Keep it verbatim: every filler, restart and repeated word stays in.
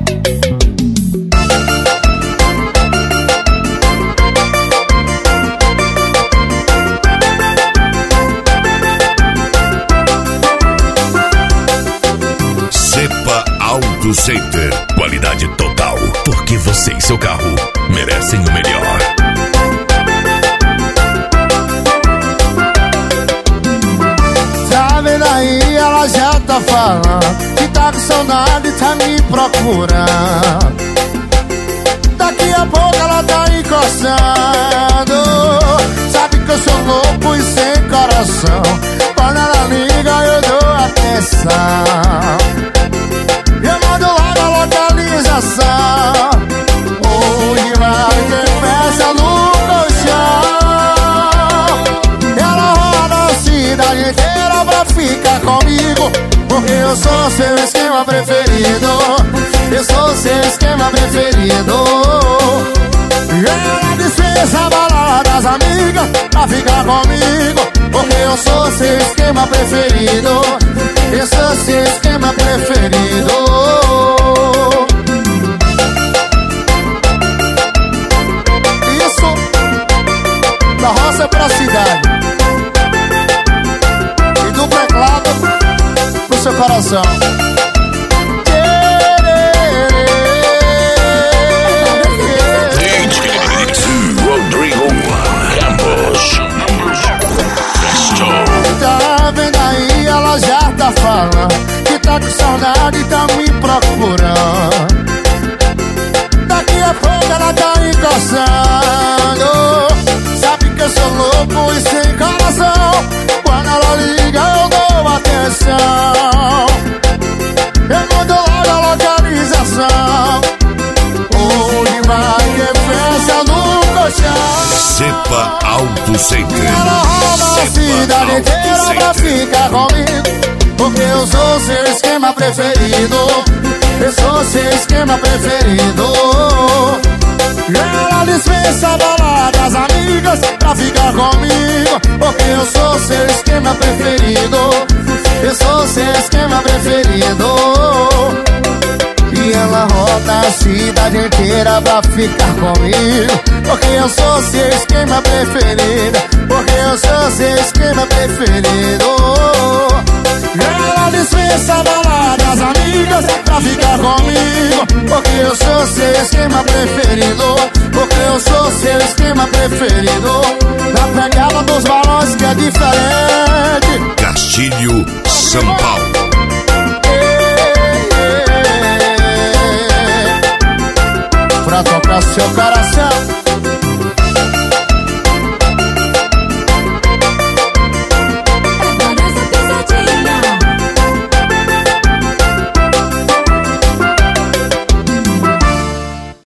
Auto Center, qualidade total, porque você e seu carro merecem o melhor. Tá vendo aí, ela já tá falando que tá com saudade, tá me procurando. Daqui a pouco ela tá encostando. Sabe que eu sou louco e sem coração. Quando ela liga eu dou atenção. Eu mando logo a localização. Hoje vai ter festa no colchão. Ela roda a cidade inteira pra ficar comigo, porque eu sou seu esquema preferido. Eu sou seu esquema preferido. Ela dispensa a balada das amigas pra ficar comigo, porque eu sou seu esquema preferido. Eu sou seu esquema preferido. Isso da roça pra cidade e do teclado pro seu coração. Rodrigo Campos. Tá vendo aí, ela já tá falando que tá com saudade e tá me procurando. Daqui a pouco ela tá encostando. Sabe que eu sou louco e sem coração. Quando ela liga eu dou atenção. Eu mando logo a localização. Hoje vai ter festa no colchão. Cepa Auto Center. Ela roda a cidade inteira pra ficar comigo, porque eu sou seu esquema preferido. Eu sou seu esquema preferido. Ela dispensa a balada das amigas pra ficar comigo, porque eu sou seu esquema preferido. Eu sou seu esquema preferido. E ela roda a cidade inteira pra ficar comigo, porque eu sou seu esquema preferido. Porque eu sou seu esquema preferido. Ela dispensa a balada das amigas pra ficar comigo, porque eu sou seu esquema preferido. Porque eu sou seu esquema preferido. Na pegada dos balões que é diferente. Castilho, São Paulo. Pra tocar seu coração.